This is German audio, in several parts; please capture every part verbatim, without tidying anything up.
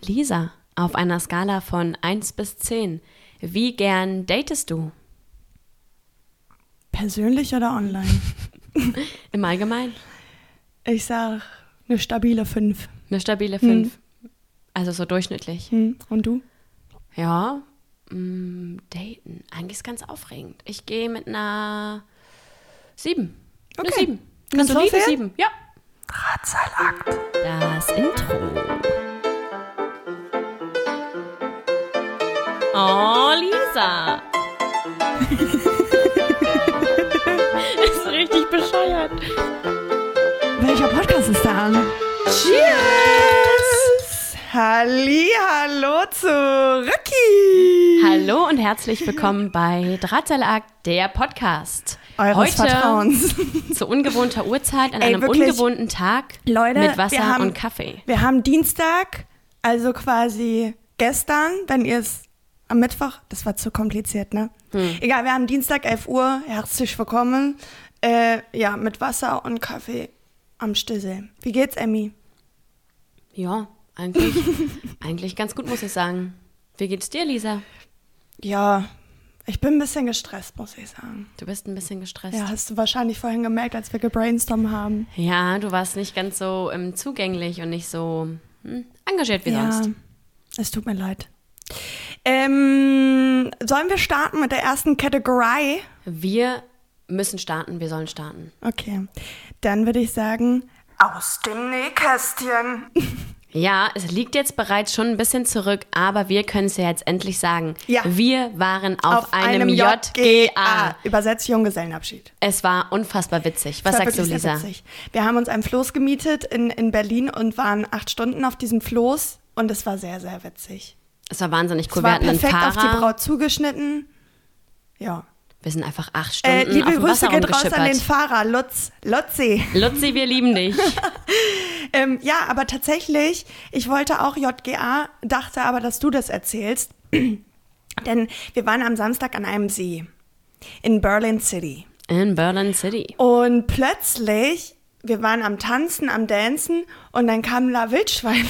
Lisa, auf einer Skala von eins bis zehn, wie gern datest du? Persönlich oder online? Im Allgemeinen? Ich sag eine stabile fünf. Eine stabile fünf. Hm. Also so durchschnittlich. Hm. Und du? Ja, mh, daten. Eigentlich ist ganz aufregend. Ich gehe mit einer sieben. Okay. Eine sieben. Eine Kannst du solide loslegen? sieben. Ja. Drahtseilakt. Das Intro. Oh, Lisa. Ist richtig bescheuert. Welcher Podcast ist da an? Cheers! Halli, hallo zurücki! Hallo und herzlich willkommen bei Drahtseilakt, der Podcast. Eures Heute Vertrauens. zu ungewohnter Uhrzeit, an Ey, einem wirklich, ungewohnten Tag Leute, mit Wasser wir haben, und Kaffee. Wir haben Dienstag, also quasi gestern, wenn ihr es am Mittwoch, das war zu kompliziert, ne? Hm. Egal, wir haben Dienstag, elf Uhr, herzlich willkommen. Äh, ja, mit Wasser und Kaffee am Stissel. Wie geht's, Emmy? Ja, eigentlich, eigentlich ganz gut, muss ich sagen. Wie geht's dir, Lisa? Ja, ich bin ein bisschen gestresst, muss ich sagen. Du bist ein bisschen gestresst. Ja, hast du wahrscheinlich vorhin gemerkt, als wir gebrainstormt haben. Ja, du warst nicht ganz so ähm, zugänglich und nicht so hm, engagiert wie ja, sonst. Es tut mir leid. Ähm, sollen wir starten mit der ersten Kategorie? Wir müssen starten, wir sollen starten. Okay, dann würde ich sagen, aus dem Nähkästchen. Ja, es liegt jetzt bereits schon ein bisschen zurück, aber wir können es ja jetzt endlich sagen. Ja. Wir waren auf, Auf einem, einem J G A. Übersetzt Junggesellenabschied. Es war unfassbar witzig. Was Das war sagst du, wirklich sehr Lisa? witzig. Wir haben uns ein Floß gemietet in, in Berlin und waren acht Stunden auf diesem Floß und es war sehr, sehr witzig. Es war wahnsinnig cool. Es war wir hatten einen perfekt Fahrer. auf die Braut zugeschnitten. Ja. Wir sind einfach acht Stunden Äh, liebe auf dem Grüße Wasser geht raus an den rumgeschippert. Fahrer, Lutz, Lutzi. Lutzi, wir lieben dich. ähm, ja, aber tatsächlich, ich wollte auch J G A, dachte aber, dass du das erzählst. Denn wir waren am Samstag an einem See in Berlin City. In Berlin City. Und plötzlich, wir waren am Tanzen, am Dancen und dann kamen da Wildschweine.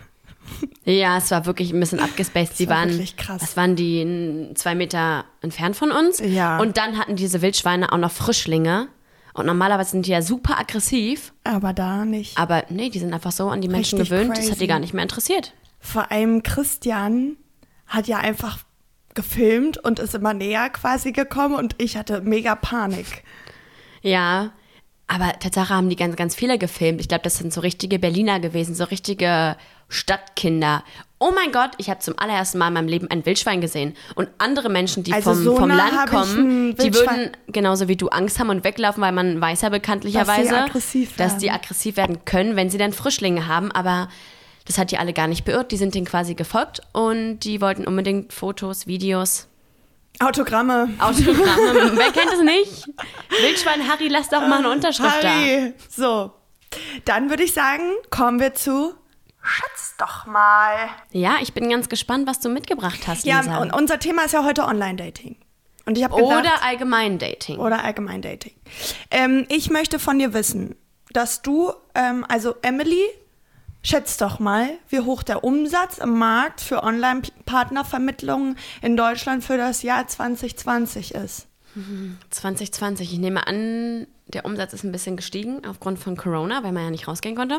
Ja, es war wirklich ein bisschen abgespaced. Sie war waren, wirklich krass. was waren die, n- zwei Meter entfernt von uns? Ja. Und dann hatten diese Wildschweine auch noch Frischlinge. Und normalerweise sind die ja super aggressiv. Aber da nicht. Aber nee, die sind einfach so an die Menschen Richtig gewöhnt, das crazy. hat die gar nicht mehr interessiert. Vor allem Christian hat ja einfach gefilmt und ist immer näher quasi gekommen und ich hatte mega Panik. Ja, aber Tatsache haben die ganz, ganz viele gefilmt. Ich glaube, das sind so richtige Berliner gewesen, so richtige Stadtkinder. Oh mein Gott, ich habe zum allerersten Mal in meinem Leben ein Wildschwein gesehen. Und andere Menschen, die Also vom, so vom nah Land hab ich kommen, ein die Wildschwein- würden genauso wie du Angst haben und weglaufen, weil man weiß ja bekanntlicherweise, Dass sie aggressiv dass die werden. aggressiv werden können, wenn sie dann Frischlinge haben. Aber das hat die alle gar nicht beirrt. Die sind denen quasi gefolgt und die wollten unbedingt Fotos, Videos, Autogramme. Autogramme. Wer kennt es nicht? Wildschwein Harry, lass doch mal eine Unterschrift da. Harry. So, dann würde ich sagen, kommen wir zu Schätz doch mal. Ja, ich bin ganz gespannt, was du mitgebracht hast, Ja, Lisa. und unser Thema ist ja heute Online-Dating. Und ich habe gedacht, Oder Allgemeindating. oder Allgemein-Dating. Ähm, ich möchte von dir wissen, dass du, ähm, also Emily, schätz doch mal, wie hoch der Umsatz im Markt für Online-Partnervermittlungen in Deutschland für das Jahr zwanzig zwanzig ist. zwanzig zwanzig. Ich nehme an, der Umsatz ist ein bisschen gestiegen aufgrund von Corona, weil man ja nicht rausgehen konnte.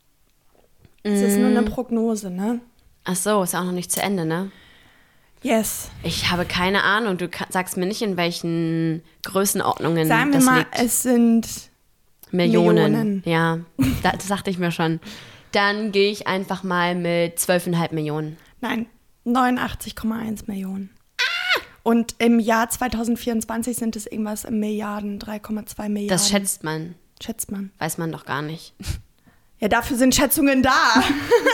Das ist nur eine Prognose, ne? Ach so, ist auch noch nicht zu Ende, ne? Yes. Ich habe keine Ahnung. Du ka- sagst mir nicht, in welchen Größenordnungen Sagen wir das mal, liegt. es sind Millionen. Millionen. Ja, das, das sagte ich mir schon. Dann gehe ich einfach mal mit zwölf Komma fünf Millionen. Nein, neunundachtzig Komma eins Millionen. Und im Jahr zwanzig vierundzwanzig sind es irgendwas in Milliarden, drei Komma zwei Milliarden. Das schätzt man. Schätzt man. Weiß man doch gar nicht. Ja, dafür sind Schätzungen da.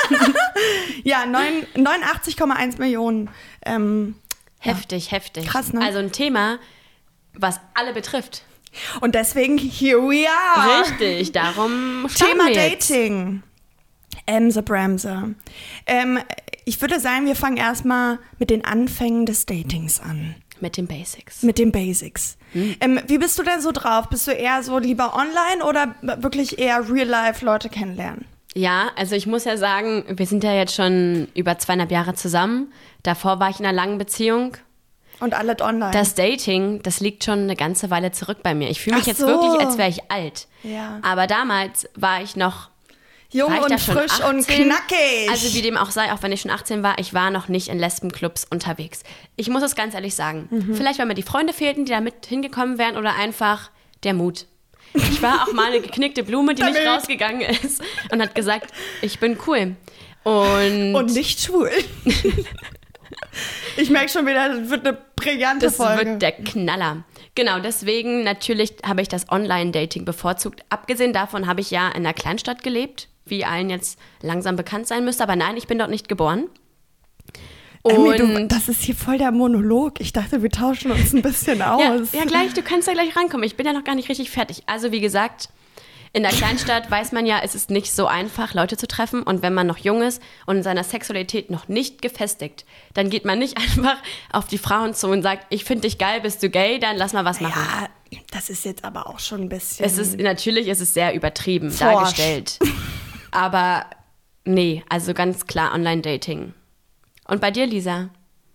Ja, neun- neunundachtzig Komma eins Millionen. Ähm, Heftig, heftig. Krass, ne? Also ein Thema, was alle betrifft. und deswegen, here we are. Richtig, darum starten Thema wir jetzt. Dating. Emse Bremse. Ähm, ich würde sagen, wir fangen erstmal mit den Anfängen des Datings an. Mit den Basics. Mit den Basics. Hm. Ähm, wie bist du denn so drauf? Bist du eher so lieber online oder wirklich eher real-life Leute kennenlernen? Ja, also ich muss ja sagen, wir sind ja jetzt schon über zweieinhalb Jahre zusammen. Davor war ich in einer langen Beziehung. Und alles online. Das Dating, das liegt schon eine ganze Weile zurück bei mir. Ich fühle mich Ach jetzt so. wirklich, als wäre ich alt. Ja. Aber damals war ich noch Jung war ich und da schon frisch achtzehn? und knackig. Also wie dem auch sei, auch wenn ich schon achtzehn war, ich war noch nicht in Lesbenclubs unterwegs. Ich muss es ganz ehrlich sagen. Mhm. Vielleicht, weil mir die Freunde fehlten, die da mit hingekommen wären oder einfach der Mut. Ich war auch mal eine geknickte Blume, die nicht rausgegangen ist und hat gesagt, ich bin cool. Und, und nicht schwul. Ich merke schon wieder, das wird eine brillante das Folge. Das wird der Knaller. Genau, deswegen natürlich habe ich das Online-Dating bevorzugt. Abgesehen davon habe ich ja in einer Kleinstadt gelebt, wie allen jetzt langsam bekannt sein müsste. Aber nein, ich bin dort nicht geboren. Und Emmy, du, das ist hier voll der Monolog. Ich dachte, wir tauschen uns ein bisschen aus. Ja, ja, gleich, du kannst ja gleich rankommen. Ich bin ja noch gar nicht richtig fertig. Also wie gesagt, in der Kleinstadt weiß man ja, es ist nicht so einfach, Leute zu treffen. Und wenn man noch jung ist und in seiner Sexualität noch nicht gefestigt, dann geht man nicht einfach auf die Frauen zu und sagt, ich finde dich geil, bist du gay, dann lass mal was machen. Ja, das ist jetzt aber auch schon ein bisschen... Es ist, natürlich ist es sehr übertrieben Forsch. dargestellt. Aber nee, also ganz klar Online-Dating. Und bei dir, Lisa?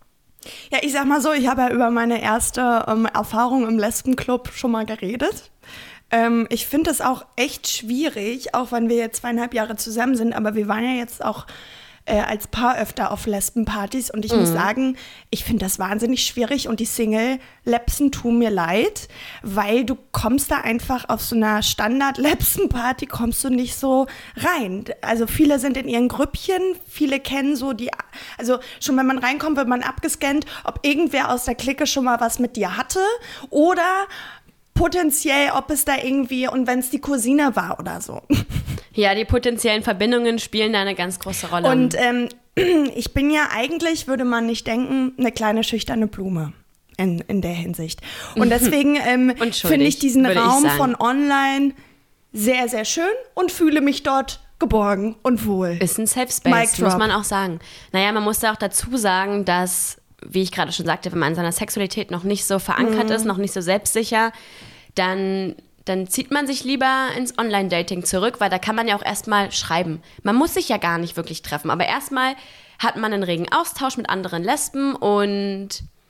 Ja, ich sag mal so, ich habe ja über meine erste ähm, Erfahrung im Lesbenclub schon mal geredet. Ähm, ich finde es auch echt schwierig, auch wenn wir jetzt zweieinhalb Jahre zusammen sind, aber wir waren ja jetzt auch äh, als Paar öfter auf Lesbenpartys und ich mhm. muss sagen, ich finde das wahnsinnig schwierig und die Single-Lepsen tun mir leid, weil du kommst da einfach auf so einer Standard-Lepsen-Party, kommst du nicht so rein. Also viele sind in ihren Grüppchen, viele kennen so die, also schon wenn man reinkommt, wird man abgescannt, ob irgendwer aus der Clique schon mal was mit dir hatte oder potenziell, ob es da irgendwie, und wenn es die Cousine war oder so. Ja, die potenziellen Verbindungen spielen da eine ganz große Rolle. Und ähm, ich bin ja eigentlich, würde man nicht denken, eine kleine schüchterne Blume in, in der Hinsicht. Und deswegen ähm, finde ich diesen Raum ich von online sehr, sehr schön und fühle mich dort geborgen und wohl. Ist ein Safe Space, muss man auch sagen. Naja, man muss da auch dazu sagen, dass, wie ich gerade schon sagte, wenn man in seiner Sexualität noch nicht so verankert mhm. ist, noch nicht so selbstsicher, dann, dann zieht man sich lieber ins Online-Dating zurück, weil da kann man ja auch erstmal schreiben. Man muss sich ja gar nicht wirklich treffen, aber erstmal hat man einen regen Austausch mit anderen Lesben und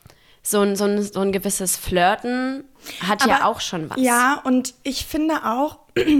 so ein, so ein, so ein gewisses Flirten hat aber ja auch schon was. Ja, und ich finde auch,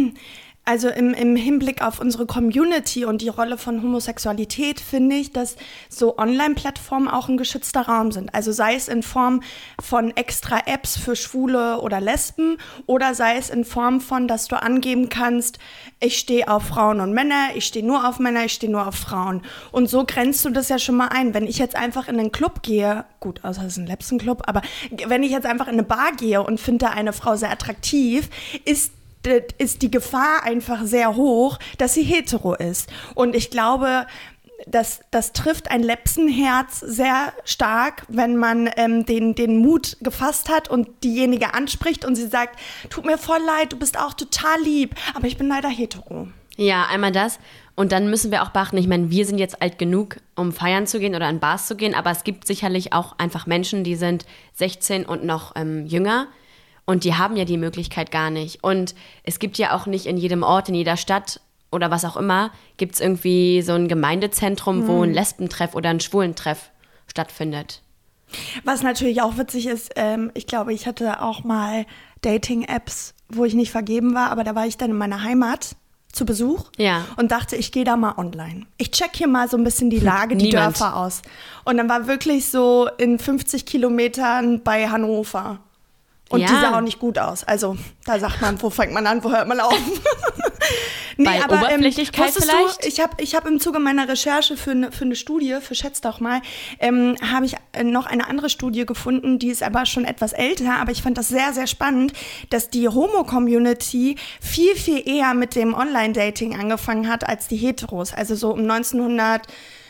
also im, im Hinblick auf unsere Community und die Rolle von Homosexualität finde ich, dass so Online-Plattformen auch ein geschützter Raum sind. Also sei es in Form von extra Apps für Schwule oder Lesben oder sei es in Form von, dass du angeben kannst, ich stehe auf Frauen und Männer, ich stehe nur auf Männer, ich stehe nur auf Frauen. Und so grenzt du das ja schon mal ein. Wenn ich jetzt einfach in einen Club gehe, gut, außer es ist ein Lesben-Club, aber wenn ich jetzt einfach in eine Bar gehe und finde da eine Frau sehr attraktiv, ist ist die Gefahr einfach sehr hoch, dass sie hetero ist. Und ich glaube, das, das trifft ein Lepsenherz sehr stark, wenn man ähm, den, den Mut gefasst hat und diejenige anspricht und sie sagt, tut mir voll leid, du bist auch total lieb, aber ich bin leider hetero. Ja, einmal das. Und dann müssen wir auch beachten, ich meine, wir sind jetzt alt genug, um feiern zu gehen oder in Bars zu gehen, aber es gibt sicherlich auch einfach Menschen, die sind sechzehn und noch ähm, jünger. Und die haben ja die Möglichkeit gar nicht. Und es gibt ja auch nicht in jedem Ort, in jeder Stadt oder was auch immer, gibt es irgendwie so ein Gemeindezentrum, mhm. wo ein Lesbentreff oder ein Schwulentreff stattfindet. Was natürlich auch witzig ist, ähm, ich glaube, ich hatte auch mal Dating-Apps, wo ich nicht vergeben war, aber da war ich dann in meiner Heimat zu Besuch ja. und dachte, ich gehe da mal online. Ich check hier mal so ein bisschen die Lage, die Niemand. Dörfer aus. Und dann war wirklich so in fünfzig Kilometern bei Hannover. Und ja. die sah auch nicht gut aus. Also, da sagt man, wo fängt man an, wo hört man auf? nee, Bei aber, Oberflächlichkeit ähm, vielleicht? Du, ich habe ich hab im Zuge meiner Recherche für eine für eine Studie, für Schätz doch mal, ähm, habe ich noch eine andere Studie gefunden, die ist aber schon etwas älter, aber ich fand das sehr, sehr spannend, dass die Homo-Community viel, viel eher mit dem Online-Dating angefangen hat als die Heteros. Also so um neunzehnhundert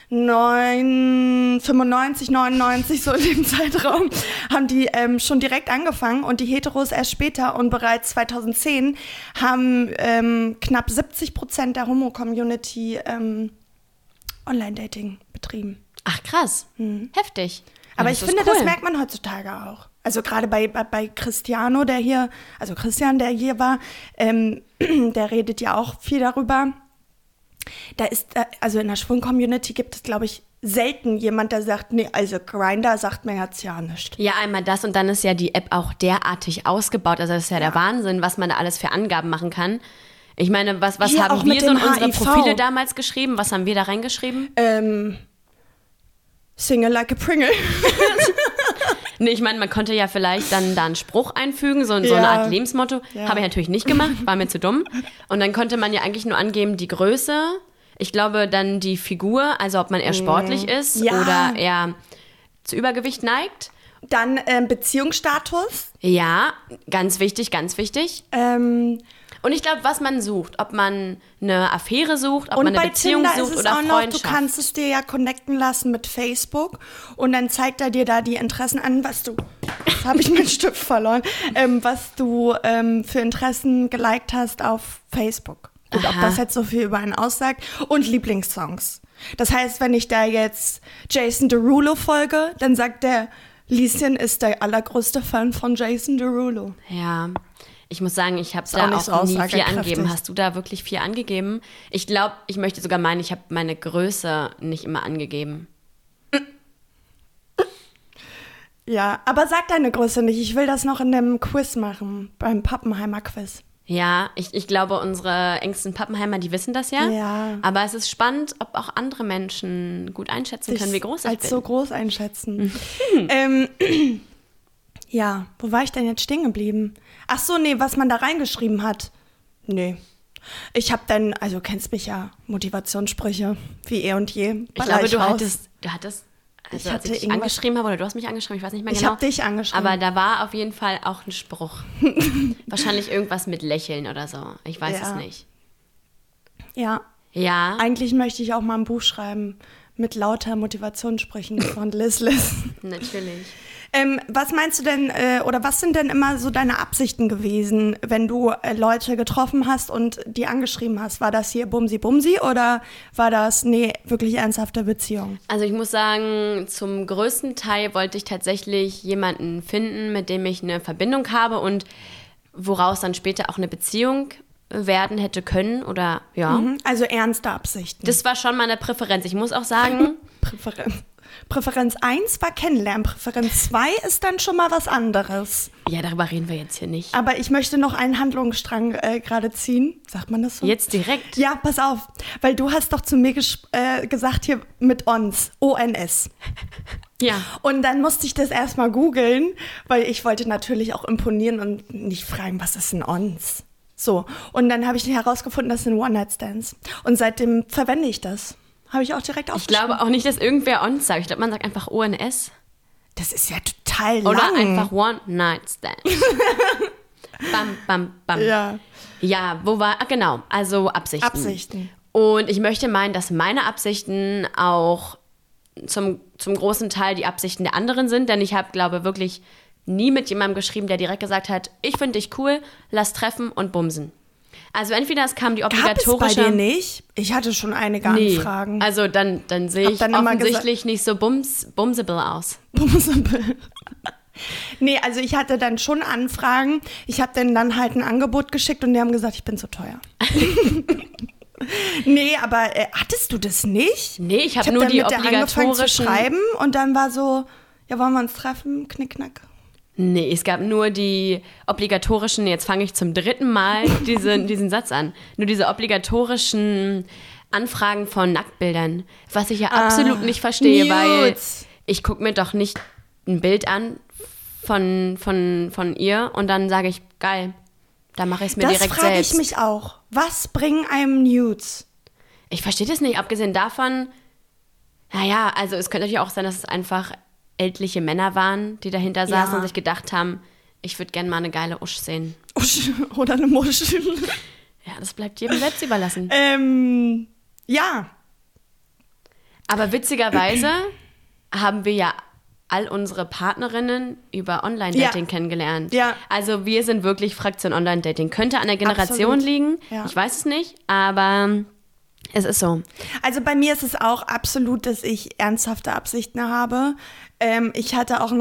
fünfundneunzig, neunundneunzig, so in dem Zeitraum, haben die ähm, schon direkt angefangen und die Heteros erst später und bereits zweitausendzehn haben ähm, knapp siebzig Prozent der Homo-Community ähm, Online-Dating betrieben. Ach krass, hm. heftig. Aber ja, ich finde, cool. Das merkt man heutzutage auch. Also gerade bei, bei, bei Cristiano, der hier, also Christian, der hier war, ähm, der redet ja auch viel darüber. Da ist, also in der Schwung-Community gibt es, glaube ich, selten jemand, der sagt, nee, also Grindr sagt mir jetzt ja nicht. Ja, einmal das und dann ist ja die App auch derartig ausgebaut. Also das ist ja, ja. der Wahnsinn, was man da alles für Angaben machen kann. Ich meine, was, was Hier haben wir so in unsere H I V. Profile damals geschrieben? Was haben wir da reingeschrieben? Ähm, Single like a Pringle. Nee, ich meine, man konnte ja vielleicht dann da einen Spruch einfügen, so, so ja. eine Art Lebensmotto. Ja. Habe ich natürlich nicht gemacht, war mir zu dumm. Und dann konnte man ja eigentlich nur angeben, die Größe, ich glaube dann die Figur, also ob man eher sportlich ist ja. oder eher zu Übergewicht neigt. Dann ähm, Beziehungsstatus. Ja, ganz wichtig, ganz wichtig. Ähm, Und ich glaube, was man sucht, ob man eine Affäre sucht, ob und man eine bei Beziehung Tinder sucht ist es oder auch noch, Freundschaft. du kannst es dir ja connecten lassen mit Facebook und dann zeigt er dir da die Interessen an, was du, jetzt habe ich meinen Stift verloren, ähm, was du ähm, für Interessen geliked hast auf Facebook. Und ob Aha. das jetzt so viel über einen aussagt. Und Lieblingssongs. Das heißt, wenn ich da jetzt Jason Derulo folge, dann sagt der, Lieschen ist der allergrößte Fan von Jason Derulo. Ja, ich muss sagen, ich habe auch da nicht auch so nie viel aussagekräftig. angegeben. Hast du da wirklich viel angegeben? Ich glaube, ich möchte sogar meinen, ich habe meine Größe nicht immer angegeben. Ja, aber sag deine Größe nicht. Ich will das noch in dem Quiz machen, beim Pappenheimer Quiz. Ja, ich, ich glaube, unsere engsten Pappenheimer, die wissen das ja. Ja. Aber es ist spannend, ob auch andere Menschen gut einschätzen können, wie groß ich als bin. so groß einschätzen. ähm, ja, wo war ich denn jetzt stehen geblieben? Ach so, nee, was man da reingeschrieben hat. Nee. Ich habe dann, also du kennst mich ja, Motivationssprüche, wie eh und je. Ich glaube, du hattest, du hattest, also Ich als hatte ich dich irgendwas- angeschrieben habe oder du hast mich angeschrieben, ich weiß nicht mehr Ich genau. hab dich angeschrieben. Aber da war auf jeden Fall auch ein Spruch. Wahrscheinlich irgendwas mit Lächeln oder so. Ich weiß Ja. es nicht. Ja, Ja, eigentlich möchte ich auch mal ein Buch schreiben mit lauter Motivationssprüchen von Liz Liz. natürlich. Ähm, was meinst du denn, äh, oder was sind denn immer so deine Absichten gewesen, wenn du äh, Leute getroffen hast und die angeschrieben hast? War das hier Bumsi Bumsi oder war das, nee, wirklich ernsthafte Beziehung? Also ich muss sagen, zum größten Teil wollte ich tatsächlich jemanden finden, mit dem ich eine Verbindung habe und woraus dann später auch eine Beziehung werden hätte können oder ja. Mhm, also ernste Absichten. Das war schon meine Präferenz. Ich muss auch sagen, Präferenz. Präferenz eins war Kennenlernen, Präferenz zwei ist dann schon mal was anderes. ja, darüber reden wir jetzt hier nicht. Aber ich möchte noch einen Handlungsstrang äh, gerade ziehen. Sagt man das so? Jetzt direkt. Ja, pass auf, weil du hast doch zu mir ges- äh, gesagt hier mit ons, O N S. Ja. Und dann musste ich das erstmal googeln, weil ich wollte natürlich auch imponieren und nicht fragen, was ist ein ons? So, und dann habe ich herausgefunden, das sind One-Night-Stands. Und seitdem verwende ich das. Habe ich auch direkt Ich aufgeschrieben. glaube auch nicht, dass irgendwer uns sagt. Ich glaube, man sagt einfach O N S. Das ist ja total lang. Oder einfach One Night Stand. bam, bam, bam. Ja. Ja, wo war, ah, genau, also Absichten. Absichten. Und ich möchte meinen, dass meine Absichten auch zum, zum großen Teil die Absichten der anderen sind, denn ich habe, glaube wirklich nie mit jemandem geschrieben, der direkt gesagt hat, ich finde dich cool, lass treffen und bumsen. Also entweder es kam die Gab es obligatorische... bei dir nicht? Ich hatte schon einige Nee. Anfragen. Also dann, dann sehe Hab ich dann immer offensichtlich nicht so bums, bumsable aus. Nee, also ich hatte dann schon Anfragen. Ich habe denen dann halt ein Angebot geschickt und die haben gesagt, ich bin zu teuer. Nee, aber äh, hattest du das nicht? Nee, ich habe hab nur dann die mit der angefangen zu obligatorischen... schreiben und dann war so, ja, wollen wir uns treffen? Knickknack. Nee, es gab nur die obligatorischen, jetzt fange ich zum dritten Mal diesen, diesen Satz an, nur diese obligatorischen Anfragen von Nacktbildern, was ich ja absolut nicht verstehe, weil Nudes. ich gucke mir doch nicht ein Bild an von, von, von ihr und dann sage ich, geil, da mache ich es mir Das direkt frage selbst. ich mich auch. Was bringen einem Nudes? Ich verstehe das nicht, abgesehen davon, naja, also es könnte natürlich auch sein, dass es einfach ältliche Männer waren, die dahinter saßen Ja. und sich gedacht haben, ich würde gerne mal eine geile Usch sehen. Oder eine Muschel. Ja, das bleibt jedem selbst überlassen. ähm, ja. Aber witzigerweise haben wir ja all unsere Partnerinnen über Online-Dating Ja. kennengelernt. Ja. Also wir sind wirklich Fraktion Online-Dating. Könnte an der Generation Absolut. liegen, Ja. ich weiß es nicht, aber es ist so. Also bei mir ist es auch absolut, dass ich ernsthafte Absichten habe. Ähm, ich hatte auch noch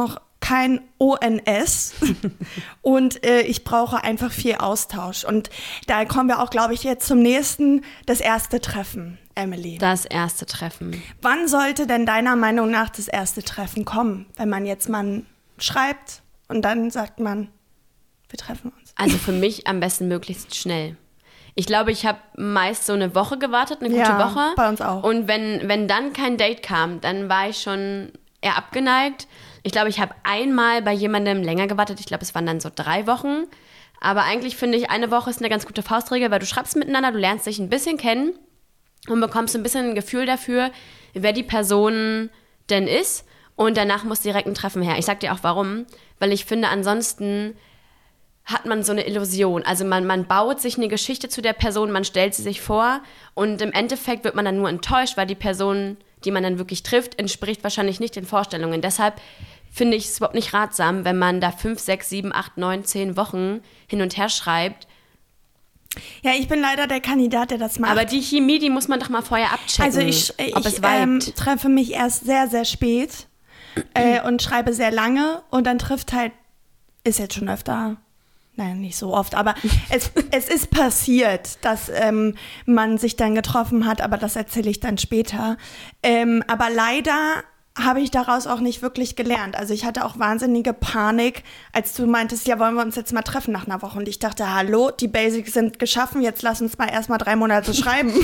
kein O N S und äh, ich brauche einfach viel Austausch. Und da kommen wir auch, glaube ich, jetzt zum nächsten, das erste Treffen, Emily. Das erste Treffen. Wann sollte denn deiner Meinung nach das erste Treffen kommen, wenn man jetzt mal schreibt und dann sagt man, wir treffen uns? Also für mich am besten möglichst schnell. Ich glaube, ich habe meist so eine Woche gewartet, eine gute ja, Woche. Bei uns auch. Und wenn, wenn dann kein Date kam, dann war ich schon eher abgeneigt. Ich glaube, ich habe einmal bei jemandem länger gewartet. Ich glaube, es waren dann so drei Wochen. Aber eigentlich finde ich, eine Woche ist eine ganz gute Faustregel, weil du schreibst miteinander, du lernst dich ein bisschen kennen und bekommst ein bisschen ein Gefühl dafür, wer die Person denn ist. Und danach muss direkt ein Treffen her. Ich sag dir auch warum. Weil ich finde, ansonsten hat man so eine Illusion. Also man, man baut sich eine Geschichte zu der Person, man stellt sie sich vor und im Endeffekt wird man dann nur enttäuscht, weil die Person, die man dann wirklich trifft, entspricht wahrscheinlich nicht den Vorstellungen. Deshalb finde ich es überhaupt nicht ratsam, wenn man da fünf, sechs, sieben, acht, neun, zehn Wochen hin und her schreibt. Ja, ich bin leider der Kandidat, der das macht. Aber die Chemie, die muss man doch mal vorher abchecken, also ich, ich, ob es ähm, vibet. treffe mich erst sehr, sehr spät äh, und schreibe sehr lange und dann trifft halt, ist jetzt schon öfter, nein, nicht so oft, aber es, es ist passiert, dass ähm, man sich dann getroffen hat, aber das erzähle ich dann später. Ähm, aber leider habe ich daraus auch nicht wirklich gelernt. Also ich hatte auch wahnsinnige Panik, als du meintest, ja, wollen wir uns jetzt mal treffen nach einer Woche. Und ich dachte, hallo, die Basics sind geschaffen, jetzt lass uns mal erstmal drei Monate schreiben.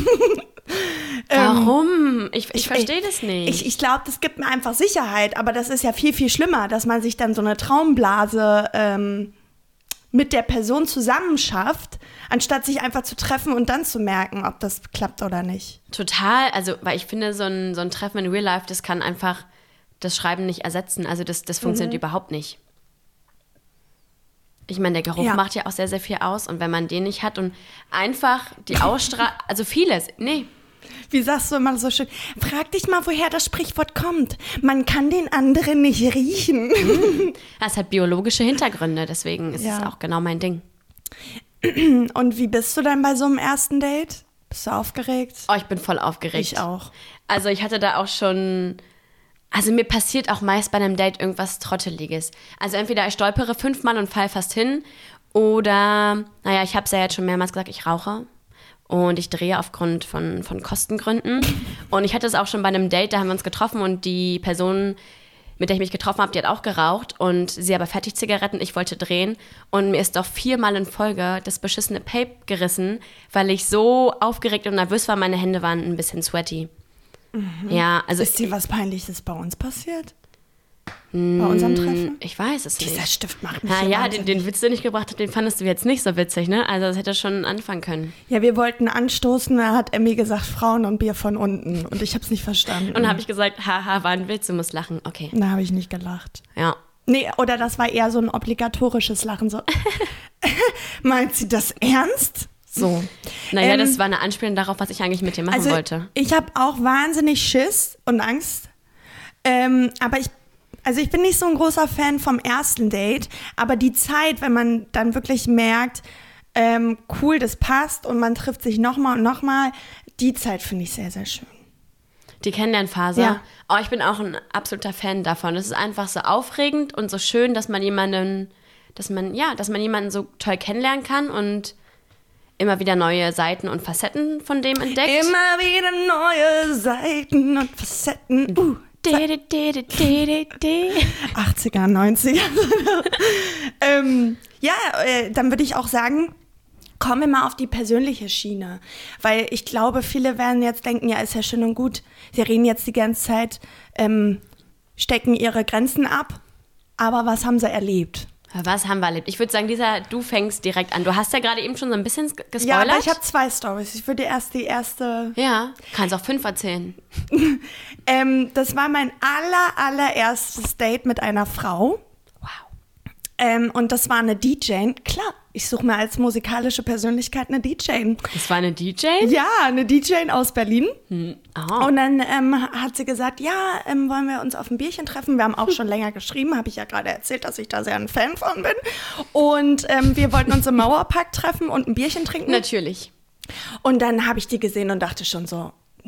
Warum? Ich, ich, ich verstehe das nicht. Ich, ich glaube, das gibt mir einfach Sicherheit, aber das ist ja viel, viel schlimmer, dass man sich dann so eine Traumblase ähm, mit der Person zusammenschafft, anstatt sich einfach zu treffen und dann zu merken, ob das klappt oder nicht. Total, also, weil ich finde, so ein, so ein Treffen in Real Life, das kann einfach das Schreiben nicht ersetzen. Also das, das funktioniert mhm. überhaupt nicht. Ich meine, der Geruch ja. macht ja auch sehr, sehr viel aus. Und wenn man den nicht hat und einfach die Ausstrahlung, also vieles, nee. Wie sagst du immer so schön, frag dich mal, woher das Sprichwort kommt. Man kann den anderen nicht riechen. Mhm. Das hat biologische Hintergründe, deswegen ist ja. es auch genau mein Ding. Und wie bist du dann bei so einem ersten Date? Bist du aufgeregt? Oh, ich bin voll aufgeregt. Ich auch. Also ich hatte da auch schon, also mir passiert auch meist bei einem Date irgendwas Trotteliges. Also entweder ich stolpere fünfmal und fall fast hin oder, naja, ich habe es ja jetzt schon mehrmals gesagt, ich rauche. Und ich drehe aufgrund von, von Kostengründen. Und ich hatte es auch schon bei einem Date, da haben wir uns getroffen und die Person, mit der ich mich getroffen habe, die hat auch geraucht und sie aber fertig Zigaretten, ich wollte drehen und mir ist doch viermal in Folge das beschissene Pape gerissen, weil ich so aufgeregt und nervös war, meine Hände waren ein bisschen sweaty. Mhm. Ja, also ist dir was Peinliches bei uns passiert? Bei unserem Treffen? Ich weiß es nicht. Dieser Stift macht mich Na ja ja, den, den Witz, den ich gebracht habe, den fandest du jetzt nicht so witzig, ne? Also das hätte schon anfangen können. Ja, wir wollten anstoßen, da hat Emmy gesagt, Frauen und Bier von unten. Und ich habe es nicht verstanden. Und habe ich gesagt, haha, war ein Witz, du musst lachen. Okay. Da habe ich nicht gelacht. Ja. Nee, oder das war eher so ein obligatorisches Lachen. So. Meint sie das ernst? So. Naja, ähm, das war eine Anspielung darauf, was ich eigentlich mit dir machen also wollte. Ich habe auch wahnsinnig Schiss und Angst. Ähm, aber ich Also ich bin nicht so ein großer Fan vom ersten Date, aber die Zeit, wenn man dann wirklich merkt, ähm, cool, das passt und man trifft sich nochmal und nochmal, die Zeit finde ich sehr, sehr schön. Die Kennenlernphase? Ja. Oh, ich bin auch ein absoluter Fan davon. Es ist einfach so aufregend und so schön, dass man jemanden, dass man, ja, dass man jemanden so toll kennenlernen kann und immer wieder neue Seiten und Facetten von dem entdeckt. Immer wieder neue Seiten und Facetten. Uh. achtziger, neunziger. ähm, ja, äh, dann würde ich auch sagen, kommen wir mal auf die persönliche Schiene. Weil ich glaube, viele werden jetzt denken, ja, ist ja schön und gut. Sie reden jetzt die ganze Zeit, ähm, stecken ihre Grenzen ab. Aber was haben sie erlebt? Was haben wir erlebt? Ich würde sagen, Lisa, du fängst direkt an. Du hast ja gerade eben schon so ein bisschen gespoilert. Ja, aber ich habe zwei Storys. Ich würde erst die erste... Ja, kannst auch fünf erzählen. ähm, das war mein aller, allererstes Date mit einer Frau. Wow. Ähm, und das war eine D J. Klar, ich suche mir als musikalische Persönlichkeit eine D J. Das war eine D J? Ja, eine D J aus Berlin. Hm. Oh. Und dann ähm, hat sie gesagt, ja, ähm, wollen wir uns auf ein Bierchen treffen? Wir haben auch schon länger geschrieben, habe ich ja gerade erzählt, dass ich da sehr ein Fan von bin. Und ähm, wir wollten uns im Mauerpark treffen und ein Bierchen trinken. Natürlich. Und dann habe ich die gesehen und dachte schon so, nee.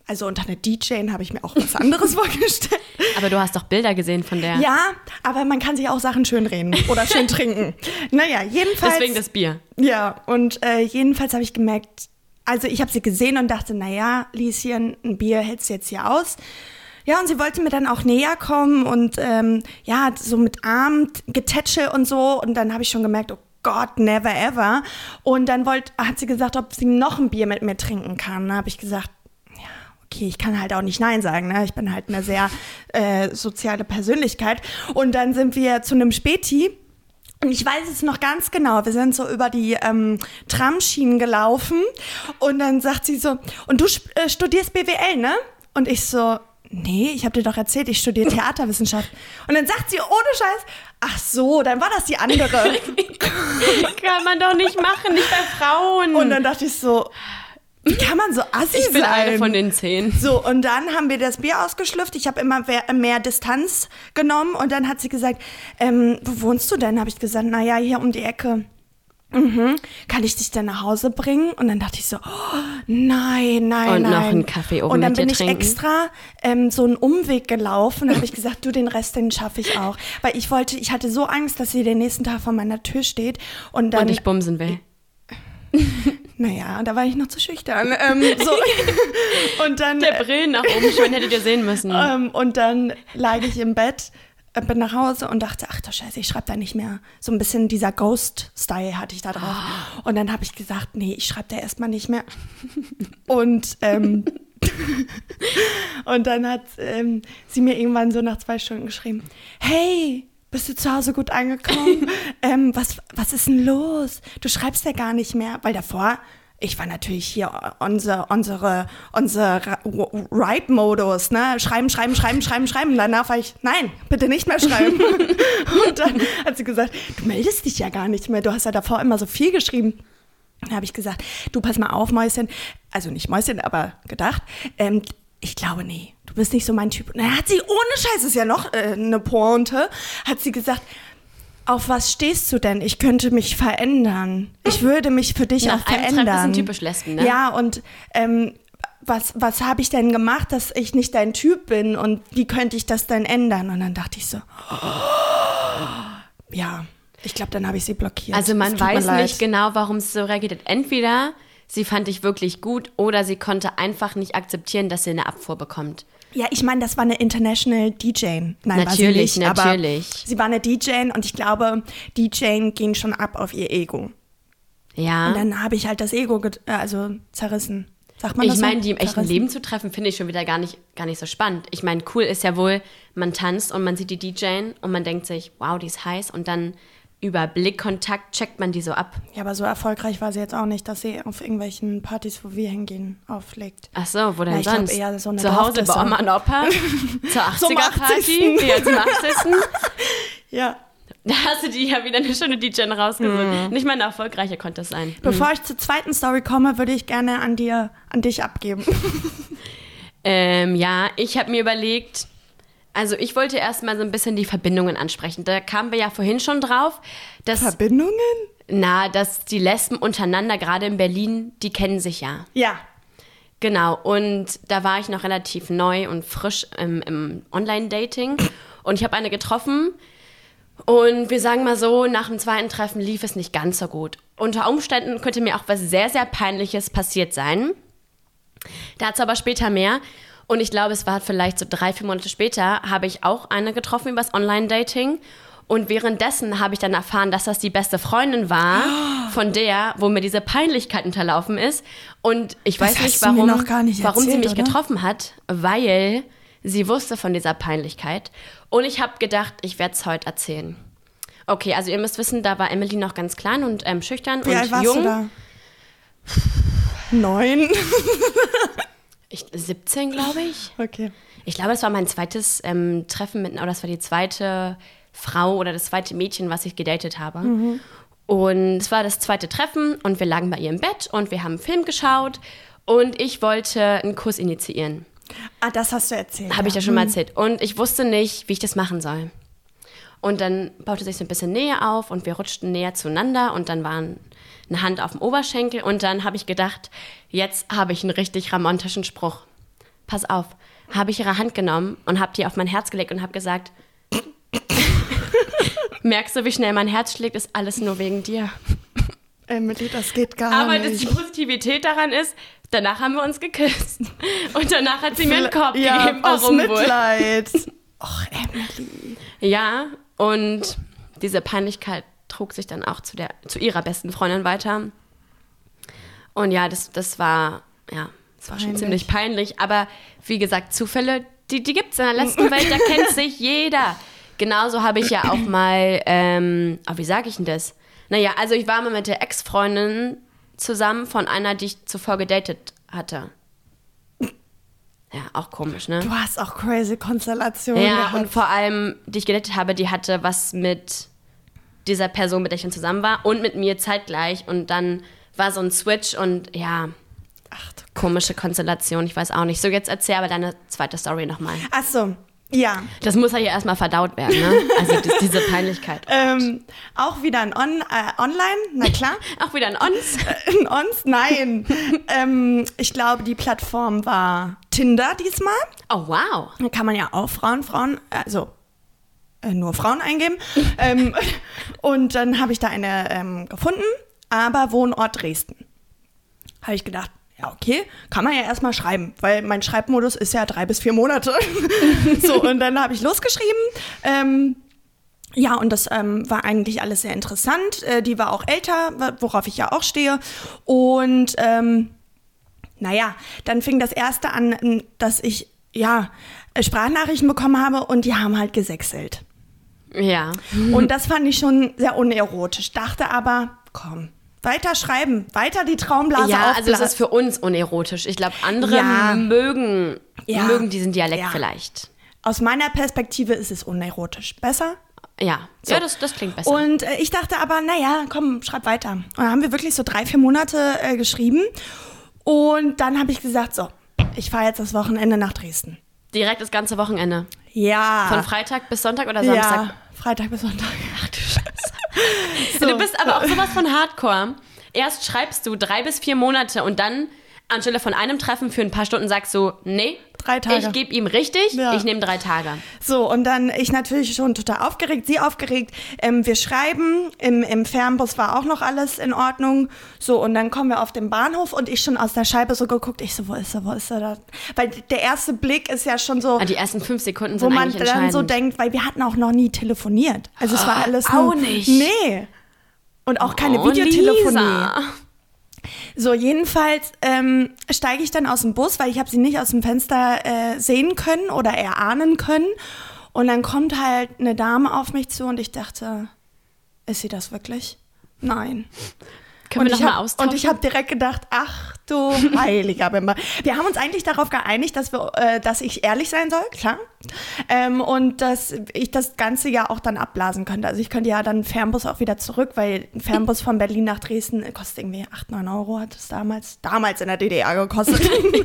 Also unter einer D J habe ich mir auch was anderes vorgestellt. Aber du hast doch Bilder gesehen von der. Ja, aber man kann sich auch Sachen schön reden oder schön trinken. Naja, jedenfalls. Deswegen das Bier. Ja, und äh, jedenfalls habe ich gemerkt, also ich habe sie gesehen und dachte, naja, Lieschen, ein Bier hältst du jetzt hier aus. Ja, und sie wollte mir dann auch näher kommen und ähm, ja, so mit Arm, Getätschel und so. Und dann habe ich schon gemerkt, oh Gott, never ever. Und dann wollt, hat sie gesagt, ob sie noch ein Bier mit mir trinken kann. Da habe ich gesagt, ja, okay, ich kann halt auch nicht Nein sagen. Ne? Ich bin halt eine sehr äh, soziale Persönlichkeit. Und dann sind wir zu einem Späti. Und ich weiß es noch ganz genau, wir sind so über die ähm, Tramschienen gelaufen und dann sagt sie so, und du äh, studierst B W L, ne? Und ich so, nee, ich habe dir doch erzählt, ich studiere Theaterwissenschaft. Und dann sagt sie ohne Scheiß, ach so, dann war das die andere. Kann man doch nicht machen, nicht bei Frauen. Und dann dachte ich so, wie kann man so assi sein? Ich bin eine von den zehn. So, und dann haben wir das Bier ausgeschlürft. Ich habe immer mehr, mehr Distanz genommen. Und dann hat sie gesagt, ähm, wo wohnst du denn? Habe ich gesagt, naja, hier um die Ecke. Mhm. Kann ich dich dann nach Hause bringen? Und dann dachte ich so, oh, nein, nein, und nein. noch einen Kaffee oben Und dann mit dir bin ich trinken. extra ähm, so einen Umweg gelaufen. Da habe ich gesagt, du, den Rest, den schaffe ich auch. Weil ich wollte, ich hatte so Angst, dass sie den nächsten Tag vor meiner Tür steht. Und dann... Und dich bumsen will. Naja, da war ich noch zu schüchtern. Ähm, so. Und dann, Der Brillen nach oben schön hättet ihr sehen müssen. ähm, und dann lag ich im Bett, äh, bin nach Hause und dachte, ach du Scheiße, ich schreibe da nicht mehr. So ein bisschen dieser Ghost-Style hatte ich da drauf. Und dann habe ich gesagt, nee, ich schreibe da erstmal nicht mehr. Und, ähm, und dann hat ähm, sie mir irgendwann so nach zwei Stunden geschrieben, hey, bist du zu Hause gut angekommen? ähm, was, was ist denn los? Du schreibst ja gar nicht mehr. Weil davor, ich war natürlich hier unsere, unsere, unsere Write-Modus, ne? Schreiben, schreiben, schreiben, schreiben, schreiben. Und danach war ich, nein, bitte nicht mehr schreiben. Und dann hat sie gesagt, du meldest dich ja gar nicht mehr. Du hast ja davor immer so viel geschrieben. Dann habe ich gesagt, du pass mal auf, Mäuschen. Also nicht Mäuschen, aber gedacht. Ähm, ich glaube, nee, du bist nicht so mein Typ. Und dann hat sie, ohne Scheiß, ist ja noch äh, eine Pointe, hat sie gesagt, auf was stehst du denn? Ich könnte mich verändern. Ich würde mich für dich Nach auch einem verändern. Treffen ist ein typisch Lesben, ne? Ja, und ähm, was, was habe ich denn gemacht, dass ich nicht dein Typ bin? Und wie könnte ich das denn ändern? Und dann dachte ich so, oh, ja, ich glaube, dann habe ich sie blockiert. Also man Es tut mir weiß leid. nicht genau, warum es so reagiert hat. Entweder sie fand dich wirklich gut oder sie konnte einfach nicht akzeptieren, dass sie eine Abfuhr bekommt. Ja, ich meine, das war eine International D J. Nein, Natürlich, war sie nicht, natürlich. Aber sie war eine D J und ich glaube, D Js gehen schon ab auf ihr Ego. Ja. Und dann habe ich halt das Ego get- äh, also zerrissen. Sagt man das Ich so? meine, die im echten Zerrissen? Leben zu treffen, finde ich schon wieder gar nicht, gar nicht so spannend. Ich meine, cool ist ja wohl, man tanzt und man sieht die D J und man denkt sich, wow, die ist heiß. Und dann über Blickkontakt checkt man die so ab. Ja, aber so erfolgreich war sie jetzt auch nicht, dass sie auf irgendwelchen Partys, wo wir hingehen, auflegt. Ach so, wo denn Ja, ich glaub, sonst? eher so eine Zu Hause bei Dorfdisse. Oma und Opa? Zur achtziger-Party? Ja, zum achtzigsten Ja. Da hast du die ja wieder eine schöne D J rausgesucht. Nicht mal eine erfolgreiche konnte es sein. Bevor ich zur zweiten Story komme, würde ich gerne an dir, an dich abgeben. Ähm, ja, ich habe mir überlegt, also ich wollte erstmal so ein bisschen die Verbindungen ansprechen. Da kamen wir ja vorhin schon drauf, dass, Verbindungen? na, dass die Lesben untereinander, gerade in Berlin, die kennen sich ja. Ja. Genau, und da war ich noch relativ neu und frisch im, im Online-Dating und ich habe eine getroffen und wir sagen mal so, nach dem zweiten Treffen lief es nicht ganz so gut. Unter Umständen könnte mir auch was sehr, sehr Peinliches passiert sein. Dazu aber später mehr. Und ich glaube, es war vielleicht so drei, vier Monate später, habe ich auch eine getroffen übers Online-Dating. Und währenddessen habe ich dann erfahren, dass das die beste Freundin war von der, wo mir diese Peinlichkeit unterlaufen ist. Und ich Das weiß nicht, hast du mir warum, noch gar nicht warum sie erzählt, mich oder? getroffen hat, weil sie wusste von dieser Peinlichkeit. Und ich habe gedacht, ich werde es heute erzählen. Okay, also ihr müsst wissen, da war Emily noch ganz klein und ähm, schüchtern Wie und alt warst jung. du da? Neun. Ich, siebzehn, glaube ich. Okay. Ich glaube, das war mein zweites ähm, Treffen mit, oder das war die zweite Frau oder das zweite Mädchen, was ich gedatet habe. Mhm. Und es war das zweite Treffen und wir lagen bei ihr im Bett und wir haben einen Film geschaut und ich wollte einen Kuss initiieren. Ah, das hast du erzählt. Habe ja. ich ja schon mal erzählt. Und ich wusste nicht, wie ich das machen soll. Und dann baute sich so ein bisschen Nähe auf und wir rutschten näher zueinander und dann waren eine Hand auf dem Oberschenkel und dann habe ich gedacht, jetzt habe ich einen richtig romantischen Spruch. pass auf, habe ich ihre Hand genommen und habe die auf mein Herz gelegt und habe gesagt, merkst du, wie schnell mein Herz schlägt, ist alles nur wegen dir. Emily, das geht gar Aber nicht. Aber die Positivität daran ist, danach haben wir uns geküsst. Und danach hat sie mir einen Korb ja, gegeben. Aus Warum Mitleid. Och, Emily. Ja, und diese Peinlichkeit trug sich dann auch zu, der, zu ihrer besten Freundin weiter. Und ja, das, das war, ja, das war schon ziemlich peinlich. Aber wie gesagt, Zufälle, die, die gibt es in der letzten Welt, da kennt sich jeder. Genauso habe ich ja auch mal, ähm, oh, wie sage ich denn das? Naja, also ich war mal mit der Ex-Freundin zusammen von einer, die ich zuvor gedatet hatte. Ja, auch komisch, ne? Du hast auch crazy Konstellationen Ja, gehabt. und vor allem, die ich gedatet habe, die hatte was mit dieser Person, mit der ich dann zusammen war und mit mir zeitgleich. Und dann war so ein Switch und ja, Ach, komische Konstellation, ich weiß auch nicht. So, jetzt erzähl aber deine zweite Story nochmal. Ach so, ja. Das muss ja hier erstmal verdaut werden, ne? Also das, diese Peinlichkeit. Ähm, auch wieder ein On, äh, Online, na klar. Auch wieder ein Ons? Äh, ein Ons, nein. ähm, ich glaube, die Plattform war Tinder diesmal. Oh, wow. Da kann man ja auch Frauen, Frauen, also äh, nur Frauen eingeben. ähm, und dann habe ich da eine ähm, gefunden, aber Wohnort Dresden. Habe ich gedacht, ja, okay, kann man ja erstmal schreiben, weil mein Schreibmodus ist ja drei bis vier Monate. So, und dann habe ich losgeschrieben. Ähm, ja, und das ähm, war eigentlich alles sehr interessant. Äh, die war auch älter, worauf ich ja auch stehe. Und ähm, naja, dann fing das erste an, dass ich ja Sprachnachrichten bekommen habe und die haben halt gesächselt. Ja. Und das fand ich schon sehr unerotisch. Dachte aber, komm, weiter schreiben, weiter die Traumblase Ja, aufblasen. also es ist für uns unerotisch. Ich glaube, andere Ja. mögen, Ja. mögen diesen Dialekt Ja. vielleicht. Aus meiner Perspektive ist es unerotisch. Besser? Ja, So. ja das, das klingt besser. Und äh, ich dachte aber, naja, komm, schreib weiter. Und dann haben wir wirklich so drei, vier Monate äh, geschrieben. Und dann habe ich gesagt, so, ich fahre jetzt das Wochenende nach Dresden. Direkt das ganze Wochenende. Ja. Von Freitag bis Sonntag oder Samstag? Ja, Freitag bis Sonntag. Ach du Scheiße. So. Du bist aber auch sowas von Hardcore. Erst schreibst du drei bis vier Monate und dann anstelle von einem Treffen für ein paar Stunden sagst du, nee, Drei Tage. ich gebe ihm richtig, Ja. ich nehme drei Tage. So, und dann ich natürlich schon total aufgeregt, sie aufgeregt. Ähm, wir schreiben, im, im Fernbus war auch noch alles in Ordnung. So, und dann kommen wir auf den Bahnhof und ich schon aus der Scheibe so geguckt, ich so, wo ist er, wo ist er da? Weil der erste Blick ist ja schon so, Ah, die ersten fünf Sekunden wo sind man eigentlich dann entscheidend. so denkt, weil wir hatten auch noch nie telefoniert. Also es war alles nur, auch nicht. Nee. Und auch keine Oh, Videotelefonie. Lisa. So, jedenfalls ähm, steige ich dann aus dem Bus, weil ich habe sie nicht aus dem Fenster äh, sehen können oder erahnen können. Und dann kommt halt eine Dame auf mich zu und ich dachte, ist sie das wirklich? Nein. Können und wir ich noch mal hab, austauschen? Und ich habe direkt gedacht, ach du heiliger Bimber. Wir haben uns eigentlich darauf geeinigt, dass, wir, äh, dass ich ehrlich sein soll, klar. Ähm, und dass ich das Ganze ja auch dann abblasen könnte. Also ich könnte ja dann Fernbus auch wieder zurück, weil ein Fernbus von Berlin nach Dresden kostet irgendwie acht, neun Euro, hat es damals, damals in der D D R gekostet.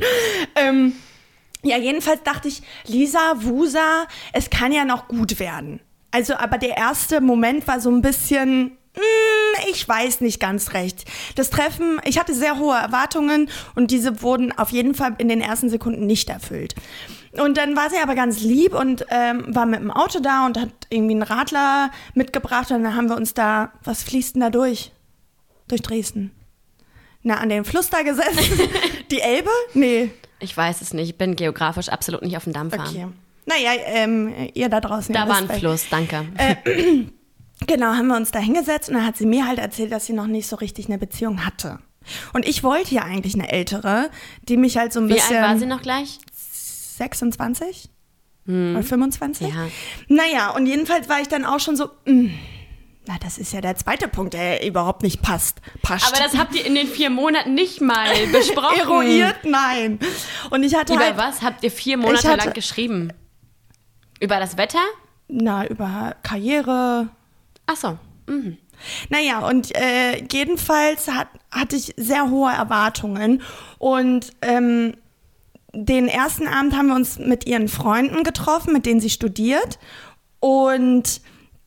ähm, ja, jedenfalls dachte ich, Lisa, Wusa, es kann ja noch gut werden. Also, aber der erste Moment war so ein bisschen, mm, ich weiß nicht ganz recht. Das Treffen, ich hatte sehr hohe Erwartungen und diese wurden auf jeden Fall in den ersten Sekunden nicht erfüllt. Und dann war sie aber ganz lieb und ähm, war mit dem Auto da und hat irgendwie einen Radler mitgebracht und dann haben wir uns da, was fließt denn da durch? Durch Dresden. Na, an den Fluss da gesessen. Die Elbe? Nee. Ich weiß es nicht, ich bin geografisch absolut nicht auf dem Dampfer. Okay. Naja, ähm, ihr da draußen. Da ihr war wisst, ein Fluss, danke. Äh, genau, haben wir uns da hingesetzt und dann hat sie mir halt erzählt, dass sie noch nicht so richtig eine Beziehung hatte. Und ich wollte ja eigentlich eine ältere, die mich halt so ein Wie bisschen... alt war sie noch gleich? sechsundzwanzig? Hm. Oder fünfundzwanzig? Ja. Naja, und jedenfalls war ich dann auch schon so... Mh, na, das ist ja der zweite Punkt, der überhaupt nicht passt. passt. Aber das habt ihr in den vier Monaten nicht mal besprochen. Eruiert? Nein. Und ich hatte Über halt... was habt ihr vier Monate hatte- lang geschrieben? Über das Wetter? Na, über Karriere... Ach so. Mhm. Naja, und äh, jedenfalls hat, hatte ich sehr hohe Erwartungen. Und ähm, den ersten Abend haben wir uns mit ihren Freunden getroffen, mit denen sie studiert. Und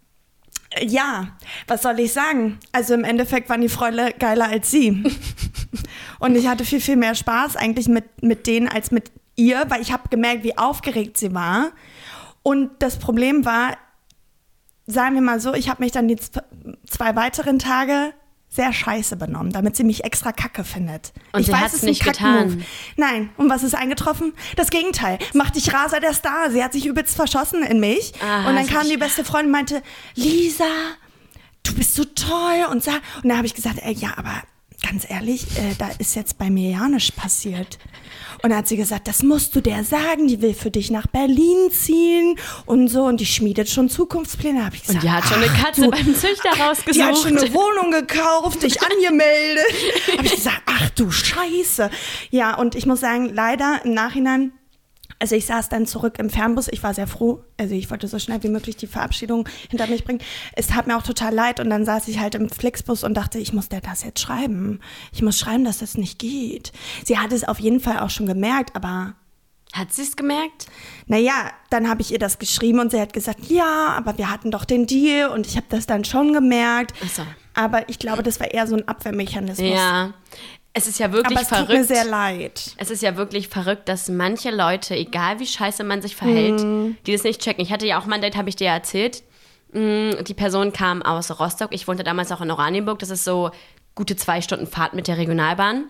äh, ja, was soll ich sagen? Also im Endeffekt waren die Freunde geiler als sie. Und ich hatte viel, viel mehr Spaß eigentlich mit, mit denen als mit ihr, weil ich habe gemerkt, wie aufgeregt sie war. Und das Problem war, sagen wir mal so, ich habe mich dann die z- zwei weiteren Tage sehr scheiße benommen, damit sie mich extra kacke findet. Und ich sie weiß, hat's es ist ein nicht Kackmove. getan. Nein. Und was ist eingetroffen? Das Gegenteil. Macht dich Raser der Star. Sie hat sich übelst verschossen in mich. Aha, und dann sie kam hat- die beste Freundin und meinte, Lisa, du bist so toll. Und, sag, und dann habe ich gesagt, ey, ja, aber ganz ehrlich, äh, da ist jetzt bei mir ja nichts passiert. Und dann hat sie gesagt, das musst du der sagen, die will für dich nach Berlin ziehen und so. Und die schmiedet schon Zukunftspläne. Da hab ich gesagt, Und die hat schon eine ach, Katze du, beim Züchter rausgesucht. die hat schon eine Wohnung gekauft, dich angemeldet. Habe ich gesagt, ach du Scheiße. Ja, und ich muss sagen, leider im Nachhinein, also ich saß dann zurück im Fernbus, ich war sehr froh, also ich wollte so schnell wie möglich die Verabschiedung hinter mich bringen. Es tat mir auch total leid und dann saß ich halt im Flixbus und dachte, ich muss der das jetzt schreiben. Ich muss schreiben, dass das nicht geht. Sie hat es auf jeden Fall auch schon gemerkt, aber Hat sie es gemerkt? naja, dann habe ich ihr das geschrieben und sie hat gesagt, ja, aber wir hatten doch den Deal und ich habe das dann schon gemerkt. Ach so. Aber ich glaube, das war eher so ein Abwehrmechanismus. Ja. Es ist ja wirklich aber es verrückt. tut mir sehr leid. Es ist ja wirklich verrückt, dass manche Leute, egal wie scheiße man sich verhält, Mhm. die das nicht checken. Ich hatte ja auch mal ein Date, habe ich dir ja erzählt. Mm, Die Person kam aus Rostock. Ich wohnte damals auch in Oranienburg. Das ist so gute zwei Stunden Fahrt mit der Regionalbahn.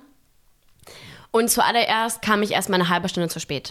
Und zuallererst kam ich erst mal eine halbe Stunde zu spät.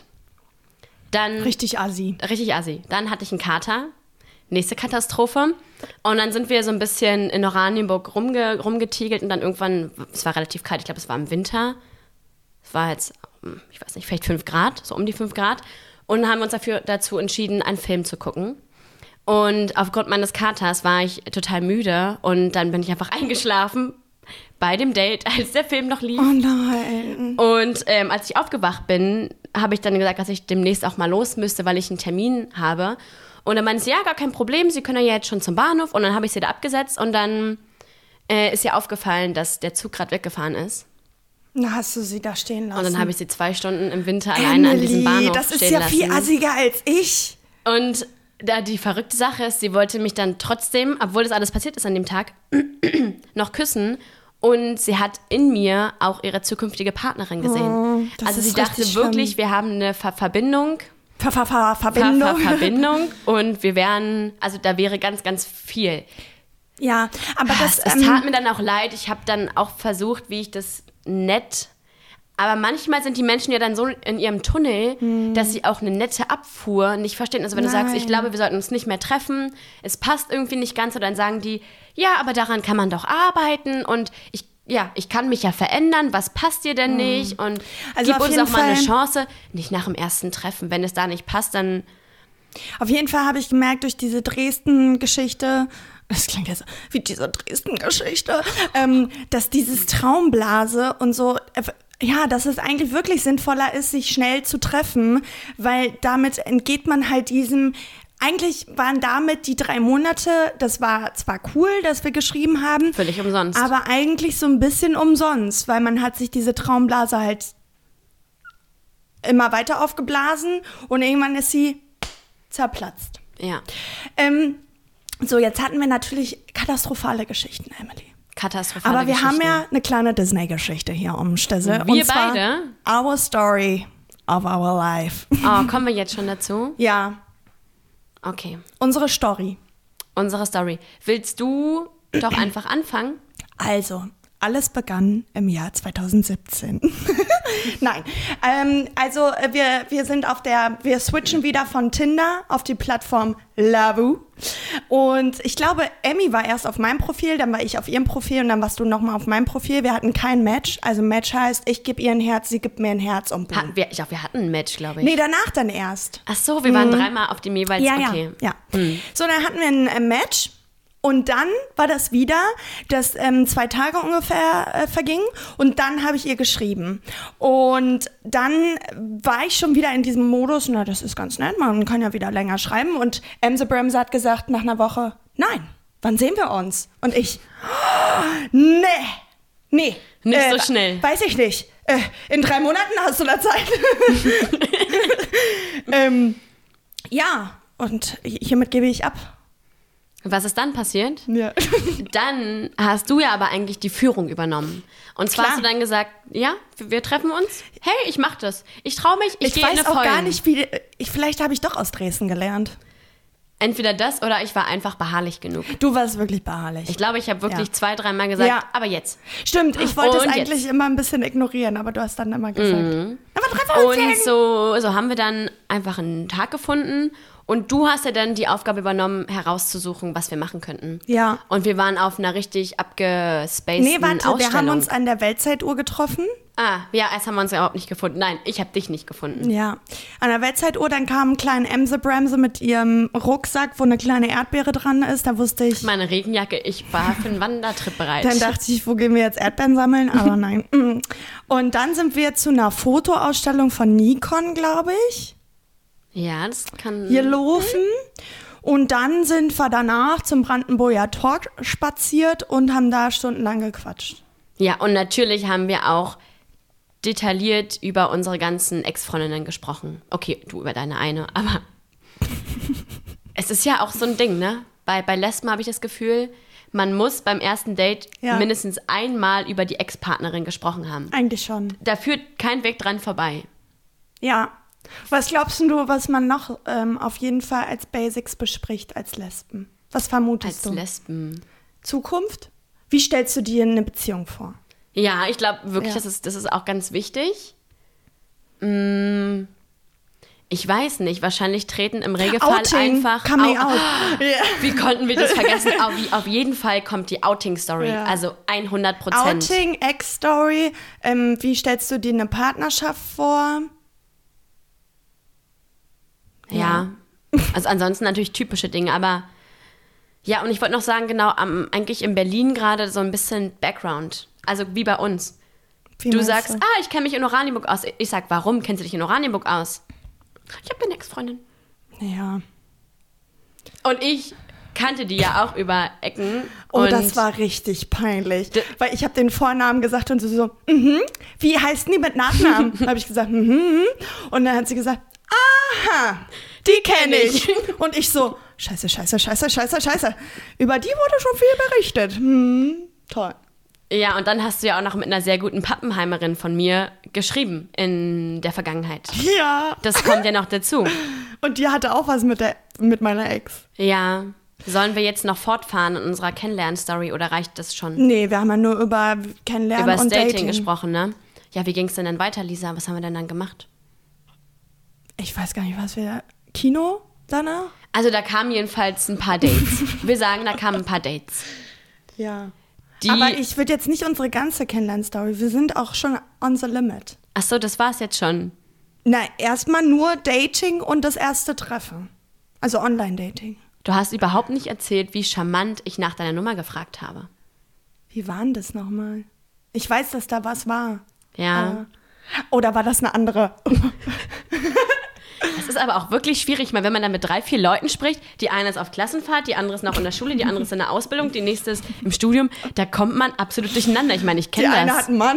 Dann Richtig assi. Richtig assi. Dann hatte ich einen Kater. Nächste Katastrophe. Und dann sind wir so ein bisschen in Oranienburg rumge rumgetigelt und dann irgendwann, es war relativ kalt, ich glaube, es war im Winter. Es war jetzt, ich weiß nicht, vielleicht fünf Grad, so um die fünf Grad. Und dann haben wir uns dafür, dazu entschieden, einen Film zu gucken. Und aufgrund meines Katers war ich total müde und dann bin ich einfach eingeschlafen bei dem Date, als der Film noch lief. Oh nein. Und ähm, als ich aufgewacht bin, habe ich dann gesagt, dass ich demnächst auch mal los müsste, weil ich einen Termin habe. Und dann meinte sie, ja, gar kein Problem, Sie können ja jetzt schon zum Bahnhof. Und dann habe ich sie da abgesetzt und dann äh, ist ihr aufgefallen, dass der Zug gerade weggefahren ist. Na, hast du sie da stehen lassen. Und dann habe ich sie zwei Stunden im Winter alleine an diesem Emily, Bahnhof das ist stehen ja lassen. viel assiger als ich. Und da die verrückte Sache ist, sie wollte mich dann trotzdem, obwohl das alles passiert ist an dem Tag, noch küssen. Und sie hat in mir auch ihre zukünftige Partnerin gesehen. Oh, das also ist sie dachte richtig wirklich, schlimm. wir haben eine Ver Verbindung. Ver Ver Ver Ver Verbindung. Ver Verbindung. Und wir wären, also da wäre ganz, ganz viel. Ja, aber das... Es ähm, tat mir dann auch leid. Ich habe dann auch versucht, wie ich das nett... Aber manchmal sind die Menschen ja dann so in ihrem Tunnel, hm. dass sie auch eine nette Abfuhr nicht verstehen. Also wenn du Nein. sagst, ich glaube, wir sollten uns nicht mehr treffen, es passt irgendwie nicht ganz, und dann sagen die, ja, aber daran kann man doch arbeiten und ich, ja, ich kann mich ja verändern, was passt dir denn nicht? Und Also gib auf uns jeden auch mal eine Fall- Chance. Nicht nach dem ersten Treffen. Wenn es da nicht passt, dann Auf jeden Fall habe ich gemerkt, durch diese Dresden-Geschichte, das klingt ja so wie diese Dresden-Geschichte, ähm, dass dieses Traumblase und so, äh, ja, dass es eigentlich wirklich sinnvoller ist, sich schnell zu treffen, weil damit entgeht man halt diesem, eigentlich waren damit die drei Monate, das war zwar cool, dass wir geschrieben haben, völlig umsonst. aber eigentlich so ein bisschen umsonst, weil man hat sich diese Traumblase halt immer weiter aufgeblasen und irgendwann ist sie zerplatzt. Ja, Ähm, so, jetzt hatten wir natürlich katastrophale Geschichten, Emily. katastrophale Aber wir haben Geschichten. ja eine kleine Disney-Geschichte hier um Stesse. Wir und zwar beide? Our Story of Our Life. Oh, kommen wir jetzt schon dazu? Ja, Okay. unsere Story. Unsere Story. Willst du doch einfach anfangen? Also, alles begann im Jahr zweitausendsiebzehn. Nein, ähm, also äh, wir, wir sind auf der, wir switchen wieder von Tinder auf die Plattform Lavu. Und ich glaube, Emmy war erst auf meinem Profil, dann war ich auf ihrem Profil und dann warst du nochmal auf meinem Profil. Wir hatten kein Match. Also Match heißt, ich gebe ihr ein Herz, sie gibt mir ein Herz und boom. Hatten wir, ich glaube, wir hatten ein Match, glaube ich. Nee, danach dann erst. Ach so, wir waren dreimal auf dem jeweils. Ja, okay. ja, ja. So, dann hatten wir ein äh, Match. Und dann war das wieder, dass ähm, zwei Tage ungefähr äh, vergingen und dann habe ich ihr geschrieben. Und dann war ich schon wieder in diesem Modus, na, das ist ganz nett, man kann ja wieder länger schreiben. Und Emse Bremse hat gesagt nach einer Woche, nein, wann sehen wir uns? Und ich, oh, nee, nee. Nicht äh, so schnell. Weiß ich nicht. Äh, in drei Monaten hast du da Zeit. ähm, ja, und hiermit gebe ich ab. Was ist dann passiert? Ja. Dann hast du ja aber eigentlich die Führung übernommen. Und zwar Klar. hast du dann gesagt, ja, wir treffen uns. Hey, ich mach das. Ich traue mich, ich, Ich gehe in weiß eine auch Vollen. gar nicht, wie. Ich, vielleicht habe ich doch aus Dresden gelernt. Entweder das oder ich war einfach beharrlich genug. Du warst wirklich beharrlich. Ich glaube, ich habe wirklich Ja. zwei, dreimal gesagt, Ja. aber jetzt. Stimmt, ich wollte es Und eigentlich jetzt. immer ein bisschen ignorieren, aber du hast dann immer gesagt. Mhm. Aber treffen wir uns Und hin. so, so haben wir dann einfach einen Tag gefunden. Und du hast ja dann die Aufgabe übernommen, herauszusuchen, was wir machen könnten. Ja. Und wir waren auf einer richtig abgespaceden Nee, warte, Ausstellung. wir haben uns an der Weltzeituhr getroffen. Ah, ja, erst haben wir uns ja überhaupt nicht gefunden. Nein, ich habe dich nicht gefunden. Ja. An der Weltzeituhr, dann kam ein kleiner Emse-Bremse mit ihrem Rucksack, wo eine kleine Erdbeere dran ist. Da wusste ich, Meine Regenjacke, ich war für einen Wandertrip bereit. dann dachte ich, wo gehen wir jetzt Erdbeeren sammeln? Aber nein. Und dann sind wir zu einer Fotoausstellung von Nikon, glaube ich, ja, das kann... hier laufen. Und dann sind wir danach zum Brandenburger Tor spaziert und haben da stundenlang gequatscht. Ja, und natürlich haben wir auch detailliert über unsere ganzen Ex-Freundinnen gesprochen. Okay, du über deine eine, aber es ist ja auch so ein Ding, ne? Bei, bei Lesben habe ich das Gefühl, man muss beim ersten Date Ja. mindestens einmal über die Ex-Partnerin gesprochen haben. Eigentlich schon. Da führt kein Weg dran vorbei. Ja. Was glaubst du, was man noch ähm, auf jeden Fall als Basics bespricht als Lesben? Was vermutest Als du? Lesben. Zukunft? Wie stellst du dir eine Beziehung vor? Ja, ich glaube wirklich, Ja. das, ist, das ist auch ganz wichtig. Mm, ich weiß nicht, wahrscheinlich treten im Regelfall Outing, einfach... coming Au- out. Ja. Wie konnten wir das vergessen? auf, wie, auf jeden Fall kommt die Outing-Story. Ja. Also hundert Prozent. Outing, Ex-Story. Ähm, wie stellst du dir eine Partnerschaft vor? Ja. Also ansonsten natürlich typische Dinge, aber... Ja, und ich wollte noch sagen, genau, am, eigentlich in Berlin gerade so ein bisschen Background. Also wie bei uns. Wie Du meinst sagst, ah, ich kenne mich in Oranienburg aus. Ich sag, warum kennst du dich in Oranienburg aus? Ich habe eine Ex-Freundin. Ja. Und ich kannte die ja auch über Ecken. Oh, und das war richtig peinlich. D- Weil ich habe den Vornamen gesagt und sie so, mhm, wie heißt die mit Nachnamen? habe ich gesagt, mhm. mhm. Und dann hat sie gesagt, aha, die kenne ich. Und ich so, scheiße, scheiße, scheiße, scheiße, scheiße. Über die wurde schon viel berichtet. Hm, toll. Ja, und dann hast du ja auch noch mit einer sehr guten Pappenheimerin von mir geschrieben in der Vergangenheit. Ja. Das kommt ja noch dazu. Und die hatte auch was mit, der, mit meiner Ex. Ja. Sollen wir jetzt noch fortfahren in unserer Kennenlern-Story oder reicht das schon? Nee, wir haben ja nur über Kennenlernen Über das und Dating, Dating gesprochen, ne? Ja, wie ging es denn dann weiter, Lisa? Was haben wir denn dann gemacht? Ich weiß gar nicht, was wir... Kino danach? Also da kamen jedenfalls ein paar Dates. Wir sagen, da kamen ein paar Dates. Ja. Die, Aber ich würde jetzt nicht unsere ganze Kennenlern-Story. Wir sind auch schon on the limit. ach so, das war's jetzt schon. Na, erstmal nur Dating und das erste Treffen. Also Online-Dating. Du hast überhaupt nicht erzählt, wie charmant ich nach deiner Nummer gefragt habe. Wie war denn das nochmal? Ich weiß, dass da was war. Ja. Oder war das eine andere? Es ist aber auch wirklich schwierig, mal wenn man dann mit drei, vier Leuten spricht. Die eine ist auf Klassenfahrt, die andere ist noch in der Schule, die andere ist in der Ausbildung, die nächste ist im Studium. Da kommt man absolut durcheinander. Ich meine, ich Die kenne eine das. hat einen Mann.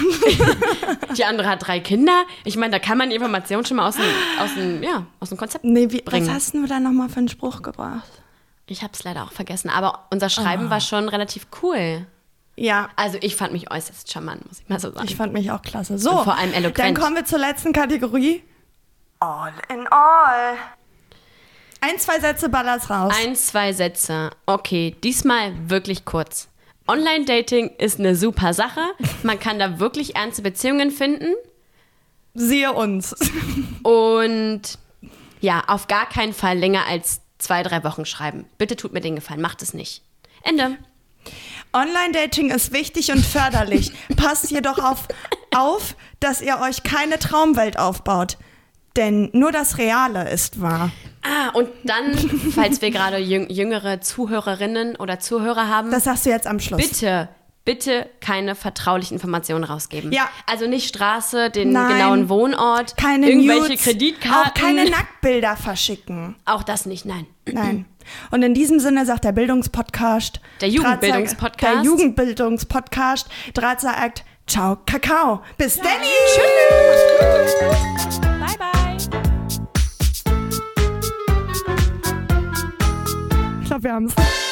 Die andere hat drei Kinder. Ich meine, da kann man die Information schon mal aus dem, aus dem, ja, aus dem Konzept Nee, wie, bringen. was hast du da nochmal für einen Spruch gebracht? Ich habe es leider auch vergessen, aber unser Schreiben war schon relativ cool. Ja, Also ich fand mich äußerst charmant, muss ich mal so sagen. ich fand mich auch klasse. So, Und vor allem eloquent. dann kommen wir zur letzten Kategorie. All in all. Ein, zwei Sätze baller's raus. Ein, zwei Sätze. Okay, diesmal wirklich kurz. Online-Dating ist eine super Sache. Man kann da wirklich ernste Beziehungen finden. Siehe uns. Und ja, auf gar keinen Fall länger als zwei, drei Wochen schreiben. Bitte tut mir den Gefallen, macht es nicht. Ende. Online-Dating ist wichtig und förderlich. Passt jedoch auf, auf, dass ihr euch keine Traumwelt aufbaut. Denn nur das Reale ist wahr. Ah, und dann, falls wir gerade jüng- jüngere Zuhörerinnen oder Zuhörer haben, Das sagst du jetzt am Schluss. bitte, bitte keine vertraulichen Informationen rausgeben. Ja. Also nicht Straße, den Nein. genauen Wohnort, Keine irgendwelche Nudes, Kreditkarten. auch keine Nacktbilder verschicken. Auch das nicht, nein. Nein. Und in diesem Sinne sagt der Bildungspodcast, Der Jugendbildungspodcast. Der Jugendbildungspodcast, Draht sagt ciao, Kakao. Bis dann. Tschüss. Bye, bye. Ich glaube, wir haben Instagrams.